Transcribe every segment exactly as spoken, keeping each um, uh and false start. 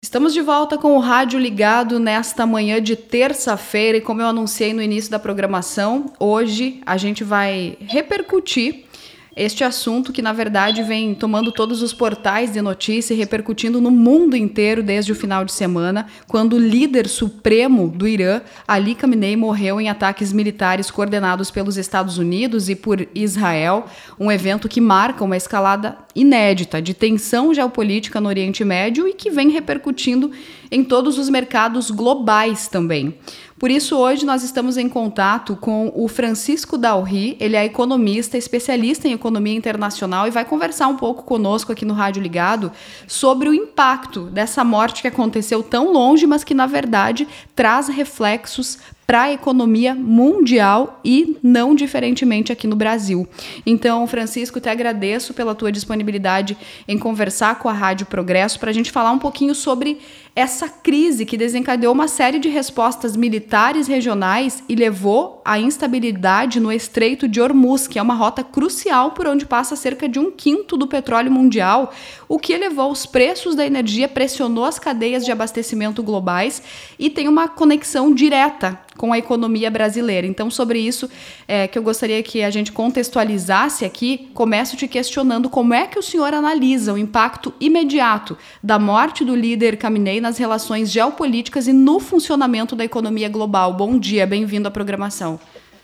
Estamos de volta com o rádio ligado nesta manhã de terça-feira e como eu anunciei no início da programação, hoje a gente vai repercutir este assunto que na verdade vem tomando todos os portais de notícia e repercutindo no mundo inteiro desde o final de semana, quando o líder supremo do Irã, Ali Khamenei, morreu em ataques militares coordenados pelos Estados Unidos e por Israel, um evento que marca uma escalada inédita de tensão geopolítica no Oriente Médio e que vem repercutindo em todos os mercados globais também. Por isso, hoje nós estamos em contato com o Francisco Dalry, ele é economista, especialista em economia internacional e vai conversar um pouco conosco aqui no Rádio Ligado sobre o impacto dessa morte que aconteceu tão longe, mas que, na verdade, traz reflexos para a economia mundial e não diferentemente aqui no Brasil. Então, Francisco, te agradeço pela tua disponibilidade em conversar com a Rádio Progresso para a gente falar um pouquinho sobre essa crise que desencadeou uma série de respostas militares regionais e levou à instabilidade no Estreito de Hormuz, que é uma rota crucial por onde passa cerca de um quinto do petróleo mundial, o que elevou os preços da energia, pressionou as cadeias de abastecimento globais e tem uma conexão direta com a economia brasileira. Então, sobre isso é, que eu gostaria que a gente contextualizasse aqui, começo te questionando como é que o senhor analisa o impacto imediato da morte do líder Khamenei nas relações geopolíticas e no funcionamento da economia global. Bom dia, bem-vindo à programação.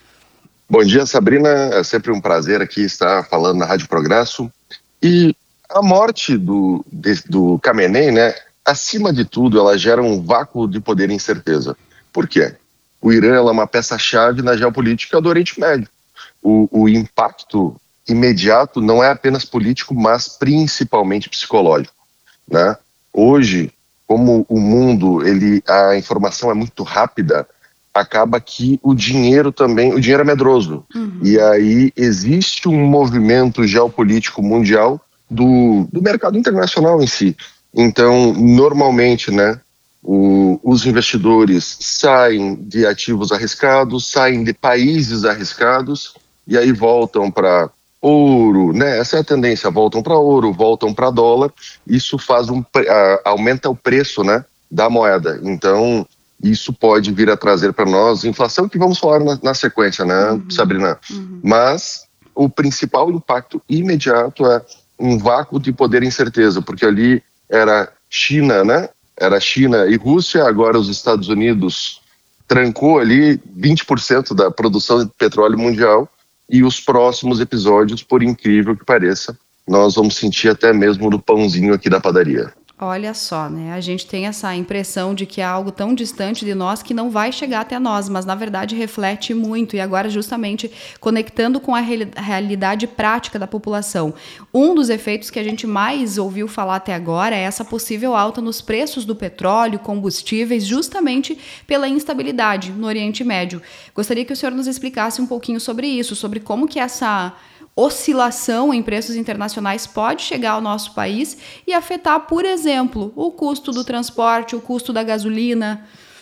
Bom dia, Sabrina. É sempre um prazer aqui estar falando na Rádio Progresso. E a morte do, de, do Khamenei, né, acima de tudo, ela gera um vácuo de poder e incerteza. Por quê? O Irã é uma peça-chave na geopolítica do Oriente Médio. O, o impacto imediato não é apenas político, mas principalmente psicológico, né? Hoje, como o mundo, ele, a informação é muito rápida, acaba que o dinheiro também, o dinheiro é medroso. Uhum. E aí existe um movimento geopolítico mundial do, do mercado internacional em si. Então, normalmente, né, O, os investidores saem de ativos arriscados, saem de países arriscados e aí voltam para ouro, né? Essa é a tendência, voltam para ouro, voltam para dólar. Isso faz um, a, aumenta o preço, né, da moeda. Então, isso pode vir a trazer para nós inflação, que vamos falar na, na sequência, né, uhum. Sabrina? Uhum. Mas o principal impacto imediato é um vácuo de poder e incerteza, porque ali era China, né? Era China e Rússia, agora os Estados Unidos trancou ali vinte por cento da produção de petróleo mundial e os próximos episódios, por incrível que pareça, nós vamos sentir até mesmo no pãozinho aqui da padaria. Olha só, né? A gente tem essa impressão de que é algo tão distante de nós que não vai chegar até nós, mas na verdade reflete muito e agora justamente conectando com a realidade prática da população. Um dos efeitos que a gente mais ouviu falar até agora é essa possível alta nos preços do petróleo, combustíveis, justamente pela instabilidade no Oriente Médio. Gostaria que o senhor nos explicasse um pouquinho sobre isso, sobre como que essa oscilação em preços internacionais pode chegar ao nosso país e afetar, por exemplo, o custo do transporte, o custo da gasolina.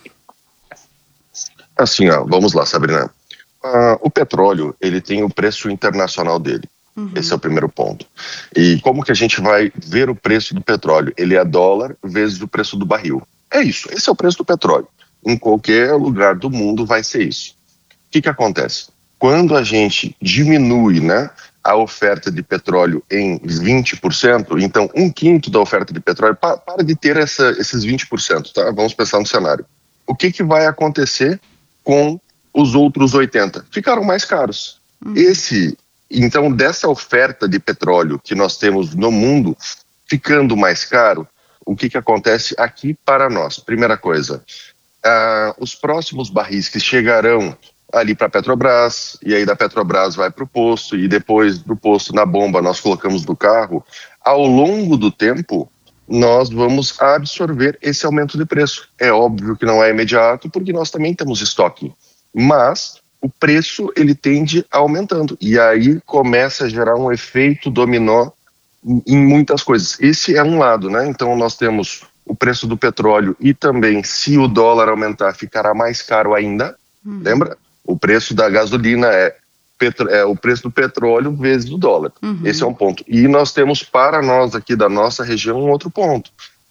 Assim, ó, vamos lá, Sabrina. Uh, o petróleo, ele tem o preço internacional dele. Uhum. Esse é o primeiro ponto. E como que a gente vai ver o preço do petróleo? Ele é dólar vezes o preço do barril. É isso, esse é o preço do petróleo. Em qualquer lugar do mundo vai ser isso. O que que acontece? Quando a gente diminui, né, a oferta de petróleo em vinte por cento, então um quinto da oferta de petróleo, para, para de ter essa, esses vinte por cento, tá? Vamos pensar no cenário. O que que vai acontecer com os outros oitenta por cento? Ficaram mais caros. Uhum. Esse, então, dessa oferta de petróleo que nós temos no mundo, ficando mais caro, o que que acontece aqui para nós? Primeira coisa, uh, os próximos barris que chegarão ali para a Petrobras, e aí da Petrobras vai para o posto, e depois do posto na bomba nós colocamos no carro, ao longo do tempo nós vamos absorver esse aumento de preço. É óbvio que não é imediato, porque nós também temos estoque, mas o preço ele tende aumentando, e aí começa a gerar um efeito dominó em muitas coisas. Esse é um lado, né? Então nós temos o preço do petróleo e também, se o dólar aumentar, ficará mais caro ainda, hum. lembra? O preço da gasolina é, petro, é o preço do petróleo vezes o dólar. Uhum. Esse é um ponto. E nós temos para nós aqui da nossa região um outro ponto.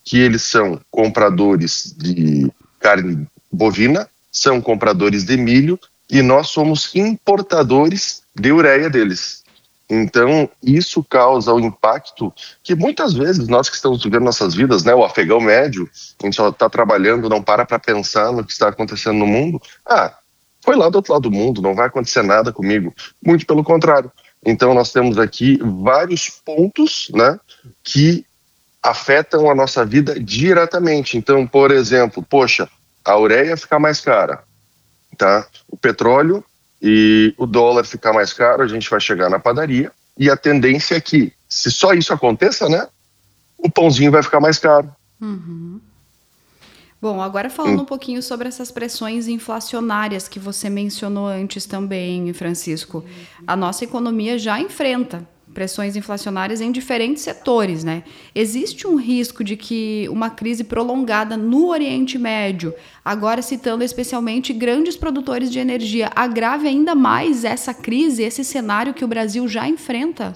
que eles são compradores de carne bovina, são compradores de milho e nós somos importadores de ureia deles. Então, isso causa o impacto que muitas vezes nós que estamos vivendo nossas vidas, né, o afegão médio, a gente só está trabalhando, não para para pensar no que está acontecendo no mundo. Ah, foi lá do outro lado do mundo, não vai acontecer nada comigo. Muito pelo contrário. Então, nós temos aqui vários pontos, né, que afetam a nossa vida diretamente. Então, por exemplo, poxa, a ureia ficar mais cara, tá? O petróleo e o dólar ficar mais caro, a gente vai chegar na padaria e a tendência é que, se só isso aconteça, né, o pãozinho vai ficar mais caro. Uhum. Bom, agora falando hum. um pouquinho sobre essas pressões inflacionárias que você mencionou antes também, Francisco. A nossa economia já enfrenta pressões inflacionárias em diferentes setores, né? Existe um risco de que uma crise prolongada no Oriente Médio, agora citando especialmente grandes produtores de energia, agrave ainda mais essa crise, esse cenário que o Brasil já enfrenta?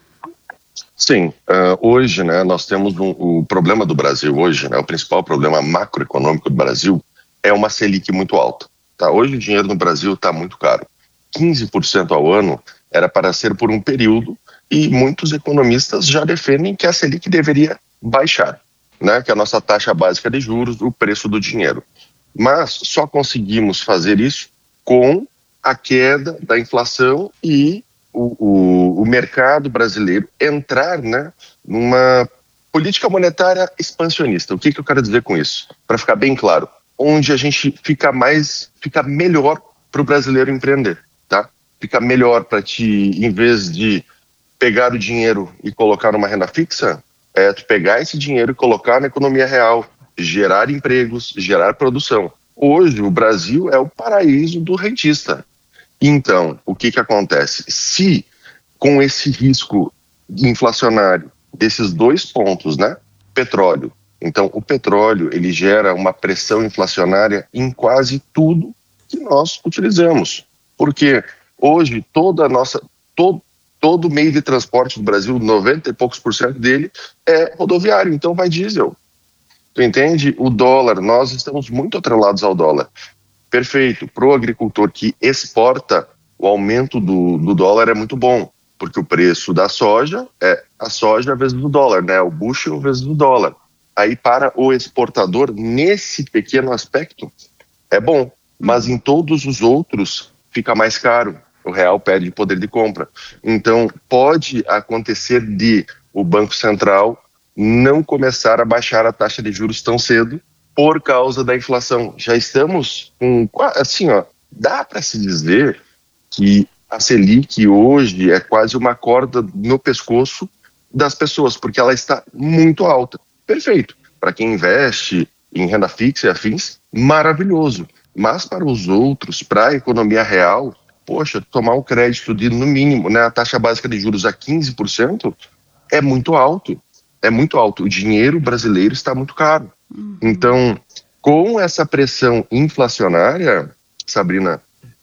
Sim, uh, hoje, né, nós temos um, o problema do Brasil hoje, né, o principal problema macroeconômico do Brasil é uma Selic muito alta. Tá? Hoje o dinheiro no Brasil está muito caro. quinze por cento ao ano era para ser por um período e muitos economistas já defendem que a Selic deveria baixar, né, que é a nossa taxa básica de juros, o preço do dinheiro. Mas só conseguimos fazer isso com a queda da inflação e o, o, o mercado brasileiro entrar, né, numa política monetária expansionista. O que, que eu quero dizer com isso? Para ficar bem claro, onde a gente fica mais, fica melhor para o brasileiro empreender, tá? Fica melhor para ti, em vez de pegar o dinheiro e colocar numa renda fixa, é tu pegar esse dinheiro e colocar na economia real, gerar empregos, gerar produção. Hoje o Brasil é o paraíso do rentista. Então, o que que acontece? Se com esse risco inflacionário desses dois pontos, né, petróleo, então o petróleo ele gera uma pressão inflacionária em quase tudo que nós utilizamos, porque hoje toda a nossa todo Todo meio de transporte do Brasil, noventa e poucos por cento dele é rodoviário, então vai diesel. Tu entende? O dólar, nós estamos muito atrelados ao dólar. Perfeito. Para o agricultor que exporta, o aumento do, do dólar é muito bom, porque o preço da soja é a soja vezes do dólar, né? O bushel vezes do dólar. Aí para o exportador, nesse pequeno aspecto, é bom, mas em todos os outros fica mais caro. O real perde poder de compra. Então, pode acontecer de o Banco Central não começar a baixar a taxa de juros tão cedo por causa da inflação. Já estamos com, assim, ó, dá para se dizer que a Selic hoje é quase uma corda no pescoço das pessoas, porque ela está muito alta. Perfeito. Para quem investe em renda fixa e afins, maravilhoso. Mas para os outros, para a economia real, poxa, tomar um crédito de, no mínimo, né, a taxa básica de juros a quinze por cento é muito alto, é muito alto. O dinheiro brasileiro está muito caro. Uhum. Então, com essa pressão inflacionária, Sabrina,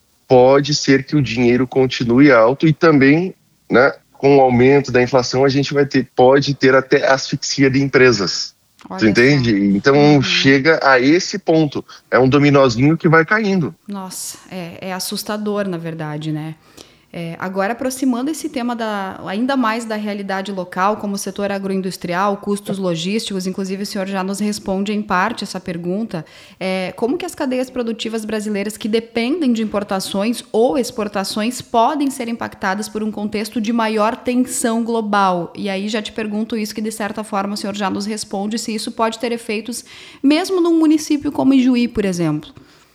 pode ser que o dinheiro continue alto e também, né, com o aumento da inflação, a gente vai ter, pode ter até asfixia de empresas. Olha, tu entende? Só. Então uhum. chega a esse ponto. É um dominozinho que vai caindo. Nossa, é, é assustador, na verdade, né? É, agora, aproximando esse tema da, ainda mais da realidade local, como o setor agroindustrial, custos logísticos, inclusive o senhor já nos responde em parte essa pergunta, é, como que as cadeias produtivas brasileiras que dependem de importações ou exportações podem ser impactadas por um contexto de maior tensão global? E aí já te pergunto isso, que de certa forma o senhor já nos responde, se isso pode ter efeitos mesmo num município como Ijuí, por exemplo.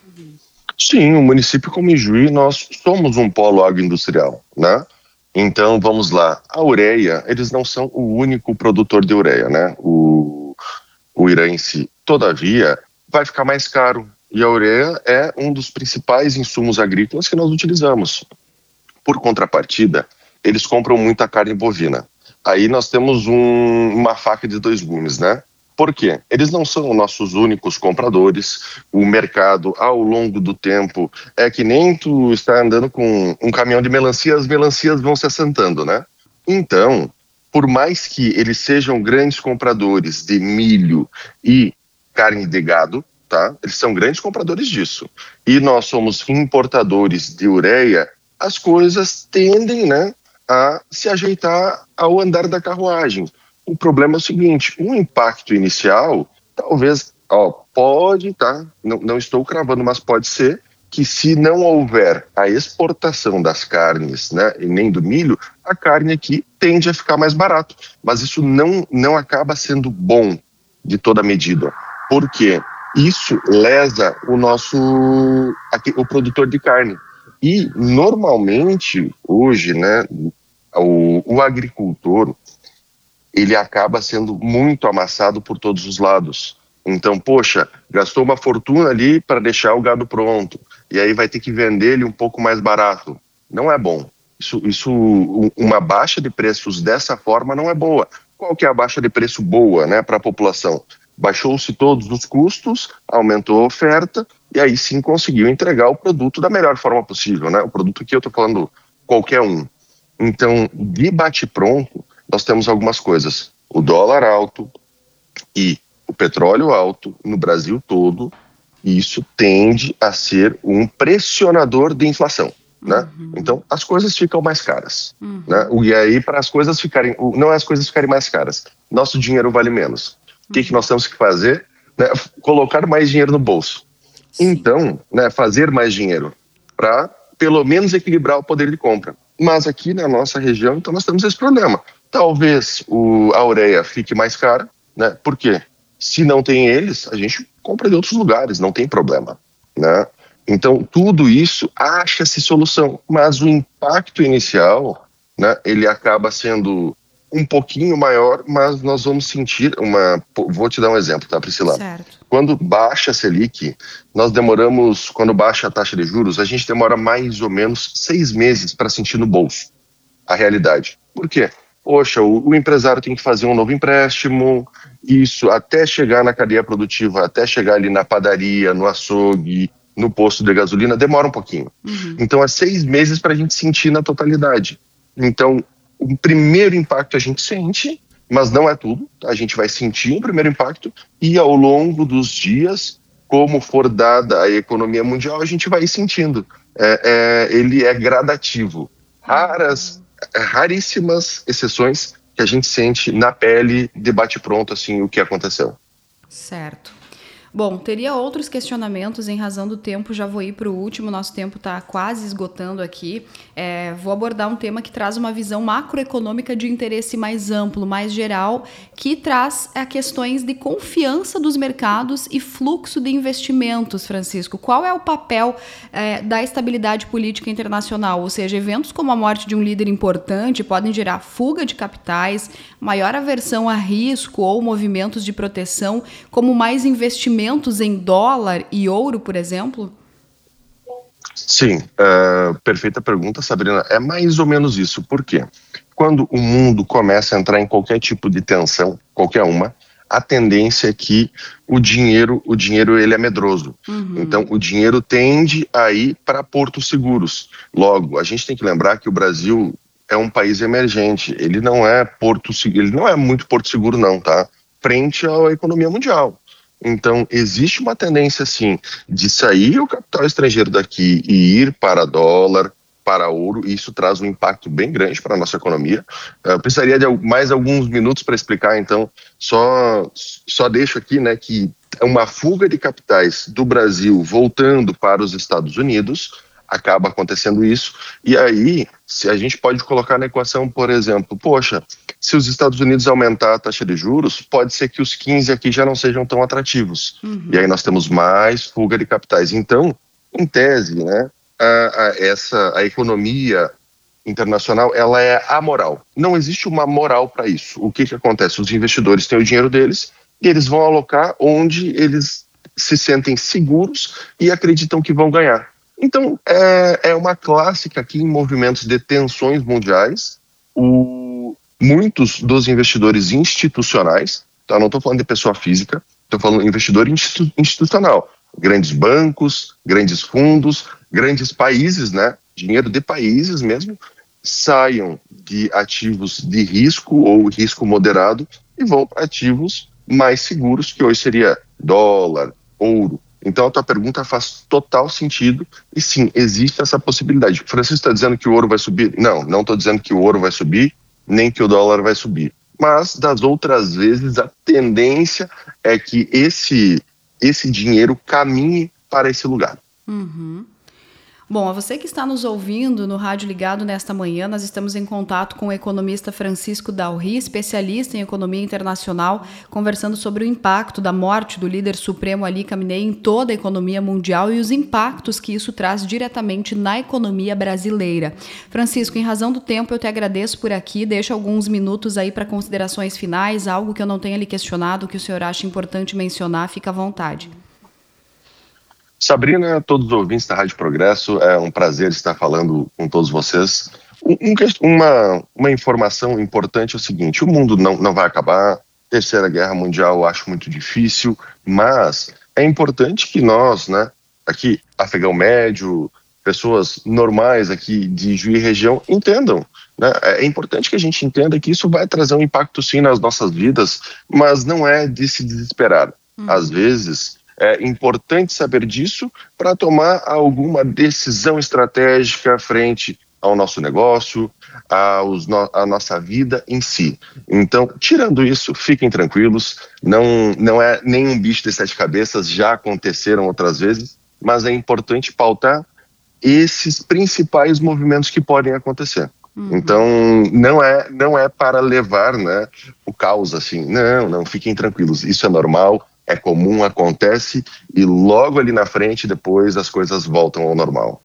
Sim, o município como Ijuí, nós somos um polo agroindustrial, né? Então, vamos lá. A ureia, eles não são o único produtor de ureia, né? O, o Irã em si. Todavia, vai ficar mais caro. E a ureia é um dos principais insumos agrícolas que nós utilizamos. Por contrapartida, eles compram muita carne bovina. Aí nós temos um, uma faca de dois gumes, né? Por quê? Eles não são nossos únicos compradores. O mercado, ao longo do tempo, é que nem tu está andando com um caminhão de melancia, as melancias vão se assentando, né? Então, por mais que eles sejam grandes compradores de milho e carne de gado, tá? Eles são grandes compradores disso. E nós somos importadores de ureia, as coisas tendem, né, a se ajeitar ao andar da carruagem. O problema é o seguinte, um impacto inicial, talvez, ó, pode, tá? Não, não estou cravando, mas pode ser que se não houver a exportação das carnes, né, e nem do milho, a carne aqui tende a ficar mais barato. Mas isso não, não acaba sendo bom de toda medida. Por quê? Isso lesa o nosso, aqui, o produtor de carne. E, normalmente, hoje, né, o, o agricultor, ele acaba sendo muito amassado por todos os lados. Então, poxa, gastou uma fortuna ali para deixar o gado pronto, e aí vai ter que vender ele um pouco mais barato. Não é bom. Isso, isso, uma baixa de preços dessa forma não é boa. Qual que é a baixa de preço boa, né, para a população? Baixou-se todos os custos, aumentou a oferta, e aí sim conseguiu entregar o produto da melhor forma possível, né? O produto aqui eu estou falando qualquer um. Então, de bate-pronto, nós temos algumas coisas. O dólar alto e o petróleo alto no Brasil todo, e isso tende a ser um pressionador de inflação, né? Uhum. Então, as coisas ficam mais caras, uhum. né? E aí, para as coisas ficarem, não é as coisas ficarem mais caras, nosso dinheiro vale menos. O que, que nós temos que fazer? Né? Colocar mais dinheiro no bolso. Sim. Então, né, fazer mais dinheiro para, pelo menos, equilibrar o poder de compra. Mas aqui na nossa região, então, nós temos esse problema. Talvez o, a ureia fique mais cara, né? Por quê? Se não tem eles, a gente compra de outros lugares, não tem problema, né? Então, tudo isso acha-se solução, mas o impacto inicial, né, ele acaba sendo um pouquinho maior, mas nós vamos sentir uma... Vou te dar um exemplo, tá, Priscila? Certo. Quando baixa a Selic, nós demoramos, quando baixa a taxa de juros, a gente demora mais ou menos seis meses para sentir no bolso a realidade. Por quê? Poxa, o, o empresário tem que fazer um novo empréstimo, isso até chegar na cadeia produtiva, até chegar ali na padaria, no açougue, no posto de gasolina, demora um pouquinho. Uhum. Então, é seis meses para a gente sentir na totalidade. Então, o primeiro impacto a gente sente, mas não é tudo. A gente vai sentir o primeiro impacto e ao longo dos dias, como for dada a economia mundial, a gente vai sentindo. É, é, ele é gradativo. Raras, raríssimas exceções que a gente sente na pele, de bate-pronto, assim, o que aconteceu. Certo. Bom, teria outros questionamentos em razão do tempo, já vou ir para o último, nosso tempo está quase esgotando aqui. É, vou abordar um tema que traz uma visão macroeconômica de interesse mais amplo, mais geral, que traz é, questões de confiança dos mercados e fluxo de investimentos, Francisco. Qual é o papel é, da estabilidade política internacional? Ou seja, eventos como a morte de um líder importante podem gerar fuga de capitais, maior aversão a risco ou movimentos de proteção, como mais investimentos em dólar e ouro, por exemplo? Sim, uh, perfeita pergunta, Sabrina. É mais ou menos isso. Por quê? Quando o mundo começa a entrar em qualquer tipo de tensão, qualquer uma, a tendência é que o dinheiro, o dinheiro ele é medroso. Uhum. Então, o dinheiro tende a ir para portos seguros. Logo, a gente tem que lembrar que o Brasil é um país emergente. Ele não é porto, ele não é muito porto seguro, não, tá? Frente à economia mundial. Então, existe uma tendência, sim, de sair o capital estrangeiro daqui e ir para dólar, para ouro, e isso traz um impacto bem grande para a nossa economia. Eu precisaria de mais alguns minutos para explicar, então, só, só deixo aqui, né, que é uma fuga de capitais do Brasil voltando para os Estados Unidos, acaba acontecendo isso, e aí, se a gente pode colocar na equação, por exemplo, poxa, se os Estados Unidos aumentar a taxa de juros, pode ser que os quinze aqui já não sejam tão atrativos. Uhum. E aí nós temos mais fuga de capitais. Então, em tese, né, a, a, essa, a economia internacional, ela é amoral. Não existe uma moral para isso. O que, que acontece? Os investidores têm o dinheiro deles e eles vão alocar onde eles se sentem seguros e acreditam que vão ganhar. Então, é, é uma clássica aqui em movimentos de tensões mundiais. O, muitos dos investidores institucionais, tá? Não estou falando de pessoa física, estou falando de investidor institu, institucional. Grandes bancos, grandes fundos, grandes países, né? Dinheiro de países mesmo, saiam de ativos de risco ou risco moderado e vão para ativos mais seguros, que hoje seria dólar, ouro. Então a tua pergunta faz total sentido e sim, existe essa possibilidade. O Francisco está dizendo que o ouro vai subir? Não, não estou dizendo que o ouro vai subir, nem que o dólar vai subir. Mas das outras vezes a tendência é que esse, esse dinheiro caminhe para esse lugar. Uhum. Bom, a você que está nos ouvindo no Rádio Ligado nesta manhã, nós estamos em contato com o economista Francisco Dalry, especialista em economia internacional, conversando sobre o impacto da morte do líder supremo Ali Khamenei em toda a economia mundial e os impactos que isso traz diretamente na economia brasileira. Francisco, em razão do tempo, eu te agradeço por aqui, deixo alguns minutos aí para considerações finais, algo que eu não tenha lhe questionado, que o senhor acha importante mencionar, fica à vontade. Sabrina, todos os ouvintes da Rádio Progresso, é um prazer estar falando com todos vocês. Um, uma, uma informação importante é o seguinte, o mundo não, não vai acabar, Terceira Guerra Mundial eu acho muito difícil, mas é importante que nós, né, aqui, afegão médio, pessoas normais aqui de Juí região, entendam. Né? É importante que a gente entenda que isso vai trazer um impacto sim nas nossas vidas, mas não é de se desesperar. Hum. Às vezes... é importante saber disso para tomar alguma decisão estratégica frente ao nosso negócio, aos no, à nossa vida em si. Então, tirando isso, fiquem tranquilos, não, não é nenhum bicho de sete cabeças, já aconteceram outras vezes, mas é importante pautar esses principais movimentos que podem acontecer. Uhum. Então, não é, não é para levar, né, o caos assim, não, não, fiquem tranquilos, isso é normal, é comum, acontece e logo ali na frente depois as coisas voltam ao normal.